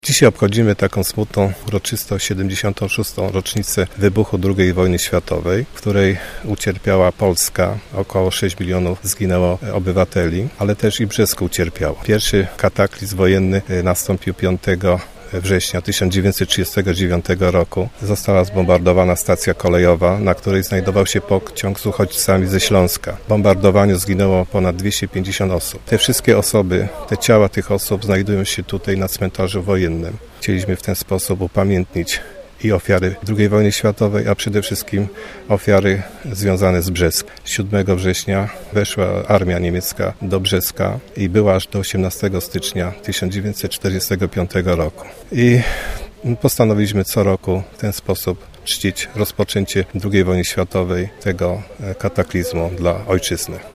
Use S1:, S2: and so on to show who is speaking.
S1: Dzisiaj obchodzimy taką smutną, uroczystą 76. rocznicę wybuchu II wojny światowej, w której ucierpiała Polska. Około 6 milionów zginęło obywateli, ale też i Brzesko ucierpiało. Pierwszy kataklizm wojenny nastąpił 5 września 1939 roku. Została zbombardowana stacja kolejowa, na której znajdował się pociąg z uchodźcami ze Śląska. W bombardowaniu zginęło ponad 250 osób. Te wszystkie osoby, te ciała tych osób znajdują się tutaj na cmentarzu wojennym. Chcieliśmy w ten sposób upamiętnić i ofiary II wojny światowej, a przede wszystkim ofiary związane z Brzeskiem. 7 września weszła armia niemiecka do Brzeska i była aż do 18 stycznia 1945 roku. I postanowiliśmy co roku w ten sposób czcić rozpoczęcie II wojny światowej, tego kataklizmu dla ojczyzny.